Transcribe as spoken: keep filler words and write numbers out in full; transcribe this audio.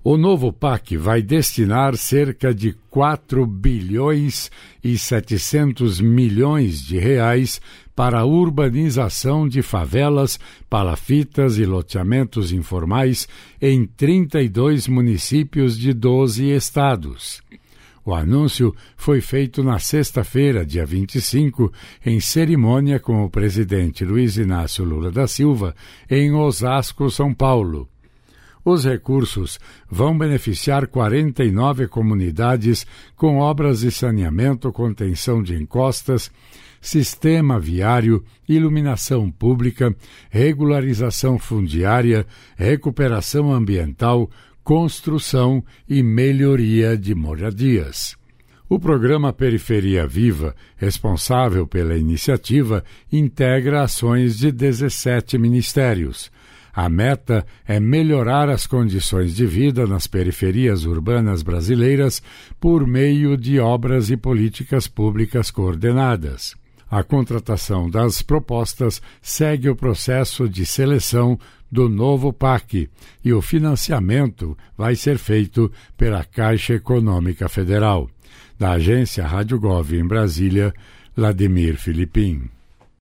O novo P A C vai destinar cerca de quatro bilhões e setecentos milhões de reais para a urbanização de favelas, palafitas e loteamentos informais em trinta e dois municípios de doze estados. O anúncio foi feito na sexta-feira, dia vinte e cinco, em cerimônia com o presidente Luiz Inácio Lula da Silva, em Osasco, São Paulo. Os recursos vão beneficiar quarenta e nove comunidades com obras de saneamento, contenção de encostas, sistema viário, iluminação pública, regularização fundiária, recuperação ambiental, construção e melhoria de moradias. O programa Periferia Viva, responsável pela iniciativa, integra ações de dezessete ministérios. A meta é melhorar as condições de vida nas periferias urbanas brasileiras por meio de obras e políticas públicas coordenadas. A contratação das propostas segue o processo de seleção do novo P A C e o financiamento vai ser feito pela Caixa Econômica Federal. Da agência Rádio Gov em Brasília, Vladimir Filipim.